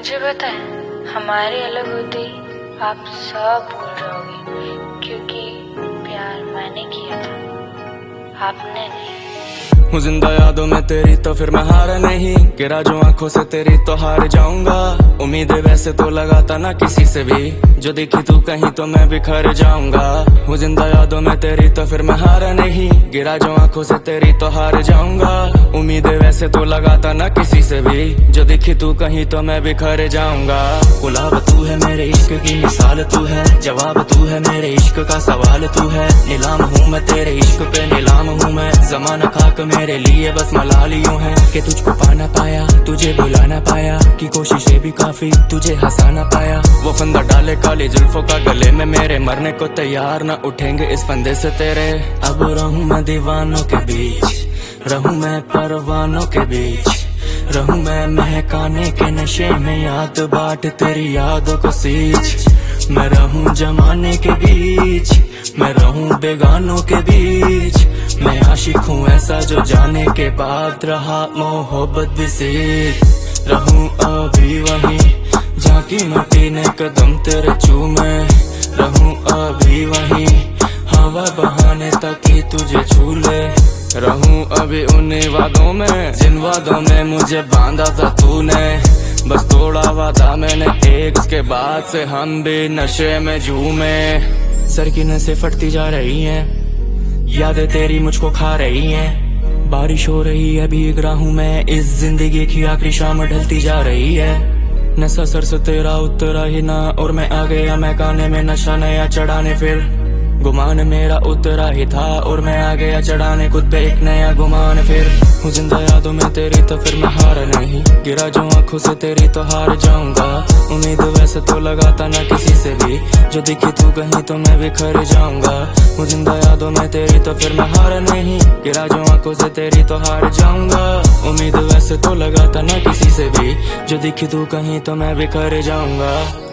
मुझे पता है हमारे अलग होते ही आप सब भूल जाओगे, क्योंकि प्यार मैंने किया था, आपने नहीं। हूँ जिंदा यादों में तेरी तो फिर मैं हारा नहीं, गिरा जो आंखों से तेरी तो हार जाऊंगा। उम्मीदें वैसे तो लगाता ना किसी से भी, जो दिखी तू कहीं तो मैं बिखर जाऊंगा। हूँ जिंदा यादों में तेरी तो फिर मैं हारा नहीं, गिरा जो आंखों से तेरी तो हार जाऊंगा। उम्मीदें वैसे तो लगाता ना किसी से भी, जो दिखी तू कहीं तो मैं बिखर जाऊंगा। गुलाब तू है मेरे इश्क की मिसाल तू है, जवाब तू है मेरे इश्क का सवाल तू है। नीलाम हूँ मैं तेरे इश्क पे नीलाम हूँ मैं, जमाना खाक मेरे लिए बस मलालियों है कि तुझको पाना पाया, तुझे बुलाना पाया, कि कोशिशें भी काफी तुझे हंसाना पाया। वो फंदा डाले काली जुल्फों का गले में मेरे, मरने को तैयार ना उठेंगे इस फंदे से तेरे। अब रहूं मैं दीवानों के बीच, रहूं मैं परवानों के बीच, रहूं मैं महकाने के नशे में, याद बाट तेरी यादों को सींच। मैं रहूं जमाने के बीच, मैं रहूं बेगानों के बीच, मैं आशिक हूँ ऐसा जो जाने के बाद रहा मोहब्बत भी सीख। रहूं अभी वहीं जहाँ की मिट्टी ने कदम तेरे चूमे, रहूं अभी वहीं हवा बहाने ताकि तुझे छू ले। रहूं अभी उन्हीं वादों में जिन वादों में मुझे बांधा था तूने, बस तोड़ा वादा मैंने एक, उसके बाद से हम भी नशे में झूमे। सर की नसें फटती जा रही हैं, यादें तेरी मुझको खा रही हैं। बारिश हो रही है भीग रहा हूँ मैं, इस जिंदगी की आखिरी शाम ढलती जा रही है। नशा सर से तेरा उतरा ही ना, और मैं आ गया महकाने में नशा नया चढ़ाने। फिर गुमान मेरा उतरा ही था और मैं आ गया चढ़ाने खुद पे एक नया गुमान। फिर हूँ जिंदा यादों में तेरी तो फिर मैं हारा नहीं, गिरा जो आंखों से तेरी तो हार जाऊंगा। उम्मीद वैसे तो लगाता ना किसी से भी, जो दिखी तू कहीं तो मैं बिखर जाऊंगा। हूँ जिंदा यादों में तेरी तो फिर मैं हारा नहीं, गिरा जो आंखों से तेरी तो हार जाऊंगा। उम्मीद वैसे तो लगाता ना किसी से भी, जो दिखी तू कहीं तो मैं बिखर जाऊंगा।